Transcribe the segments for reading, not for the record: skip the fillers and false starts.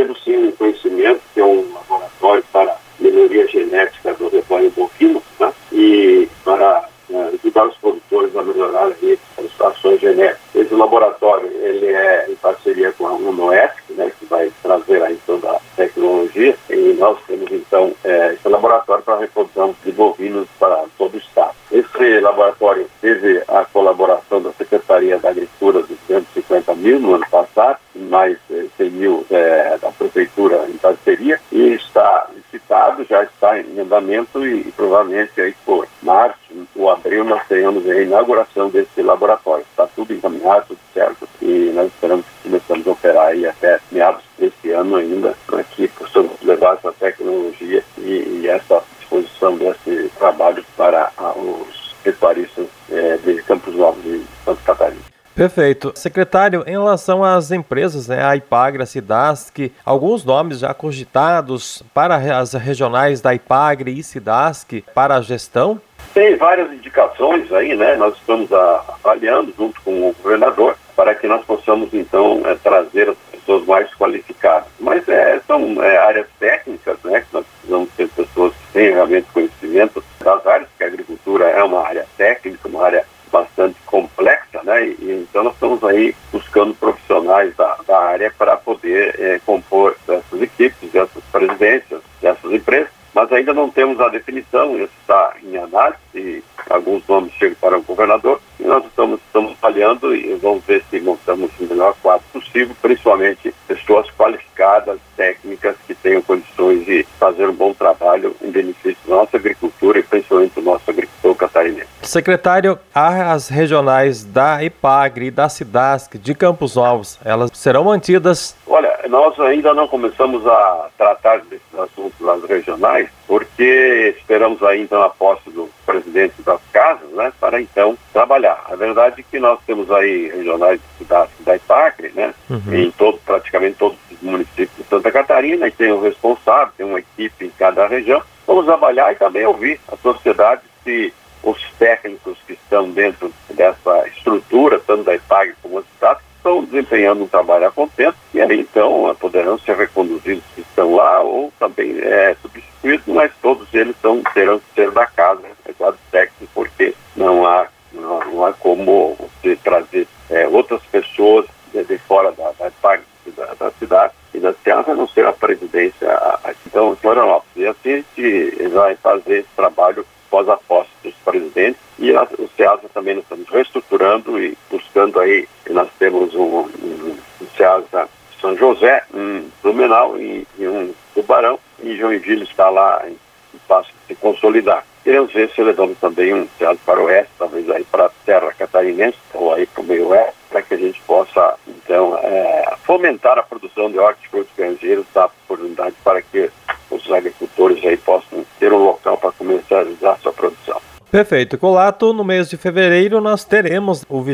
temos sim um conhecimento, que é um laboratório para melhoria genética do rebanho bovino, né? E para ajudar os produtores a melhorar aí as ações genéticas. Esse laboratório, ele é em parceria com a UNOESC, né, que vai trazer aí toda a tecnologia, e nós temos então esse laboratório para a reprodução de bovinos para todo o estado. Esse laboratório teve a colaboração da Secretaria da Agricultura de 250 mil no ano passado, mais 100 mil da Prefeitura em parceria, e está licitado, já está em andamento e provavelmente aí por março ou abril nós teremos a inauguração desse laboratório. Está tudo encaminhado, tudo certo, e nós esperamos que começamos a operar aí até meados desse ano ainda, para que possamos levar essa tecnologia e essa disposição desse trabalho para os pecuaristas de Campos Novos e Santa Catarina. Perfeito. Secretário, em relação às empresas, a Ipagre, a Cidasc, alguns nomes já cogitados para as regionais da Ipagre e Cidasc para a gestão? Tem várias indicações aí, né? Nós estamos avaliando junto com o governador para que nós possamos, então, trazer as pessoas mais qualificadas. Mas são áreas técnicas, né? Que nós precisamos ter pessoas que tenham realmente conhecimento das áreas, porque a agricultura é uma área técnica, uma área bastante complexa, né? E então nós estamos aí buscando profissionais da área para poder compor essas equipes, essas presidências, dessas empresas, mas ainda não temos a definição, isso está em análise, e alguns nomes chegam para o governador, e nós estamos avaliando e vamos ver se montamos o melhor quadro possível, principalmente pessoas qualificadas, técnicas, que tenham condições de fazer um bom trabalho em benefício da nossa agricultura e principalmente do nosso agricultor catarinense. Secretário, as regionais da Ipagre e da Cidasc de Campos Novos, elas serão mantidas? Olha, nós ainda não começamos a tratar desses assuntos das regionais, porque esperamos aí então a posse do presidente das casas, né, para então trabalhar. A verdade é que nós temos aí regionais de Cidasc da Ipagre, né, em praticamente todos os municípios de Santa Catarina, e tem um responsável, tem uma equipe em cada região. Vamos avaliar e também ouvir a sociedade, se os técnicos que estão dentro dessa estrutura, tanto da Ipagre como da Cidasc, estão desempenhando um trabalho a contento, e aí então poderão ser reconduzidos que estão lá ou também substituídos, mas todos eles terão que ser da casa, quadro técnico, porque não há como você trazer outras pessoas de fora da Ipagre, da cidade e da Ceasa, a não ser a presidência então, Florianópolis. E assim a gente vai fazer esse trabalho após a posse dos presidentes, e o Ceasa também nós estamos reestruturando e buscando aí, nós temos um Ceasa São José, um Blumenau e um Tubarão, e Joinville está lá em passo de se consolidar. Queremos ver se levamos também um Ceasa para o oeste, talvez aí para a terra catarinense, ou aí para o meio oeste, para que a gente possa, então, fomentar a produção de hortifrutos granjeiros, dar oportunidade para que os agricultores aí possam ter um local para comercializar sua produção. Perfeito. Colato, no mês de fevereiro nós teremos o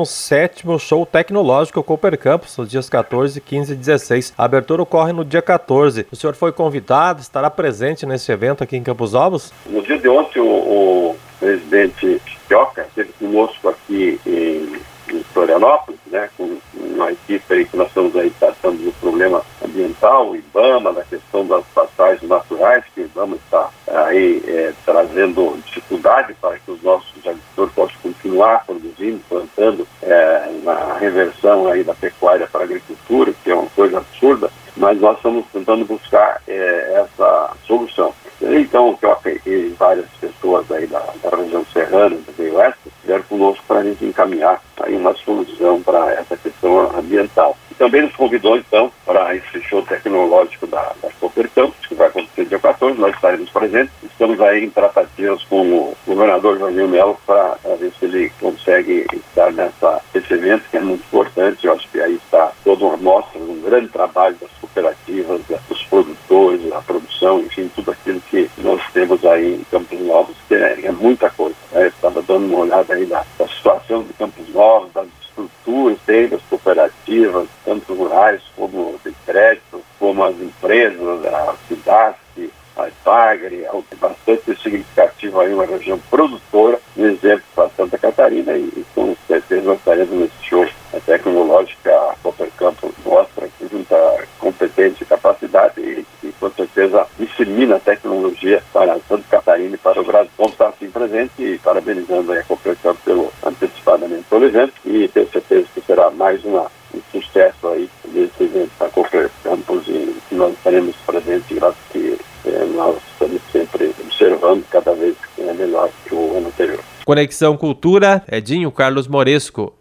27º Show Tecnológico Cooper Campus, nos dias 14, 15 e 16. A abertura ocorre no dia 14. O senhor foi convidado, estará presente nesse evento aqui em Campos Novos? No dia de ontem, o presidente Chioca esteve conosco aqui em Florianópolis, né, com uma equipe aí que nós estamos aí tratando do problema ambiental, IBAMA, da questão das passagens naturais, que o IBAMA está aí trazendo dificuldade para que os nossos agricultores possam continuar produzindo, plantando na reversão aí da pecuária para a agricultura, que é uma coisa absurda, mas nós estamos tentando buscar essa solução. Então, e várias pessoas aí da região serrana, do meio oeste, estiveram conosco para a gente encaminhar aí uma solução para essa questão ambiental. E também nos convidou, então, para esse show tecnológico da Cooper Campus, que vai acontecer dia 14, nós estaremos presentes. Estamos aí em tratativas com o governador Jorginho Melo para ver se ele consegue estar nesse evento, que é muito importante. Eu acho que aí está toda uma amostra, um grande trabalho das cooperativas, dos produtores, da produção, enfim, tudo aquilo que nós temos aí em Campos Novos, que é muita coisa. Estava dando uma olhada aí da situação de Campos Novos, das estruturas das cooperativas, tanto rurais como de crédito, como as empresas, a Cidasc, a Ipagre, é bastante significativo aí, uma região produtora, um exemplo para Santa Catarina, e com certeza nós estaremos nesse show tecnológico que a Cooper Campus mostra, que junta competência e capacidade certeza dissemina a tecnologia para Santa Catarina e para o Brasil. Vamos estar assim presente e parabenizando a Coopercampus pelo antecipadamente pelo evento, e tenho certeza que será mais um sucesso aí desse evento da Coopercampus, e nós estaremos presentes, graças a que nós estamos sempre observando cada vez melhor que o ano anterior. Conexão Cultura, Edinho Carlos Moresco.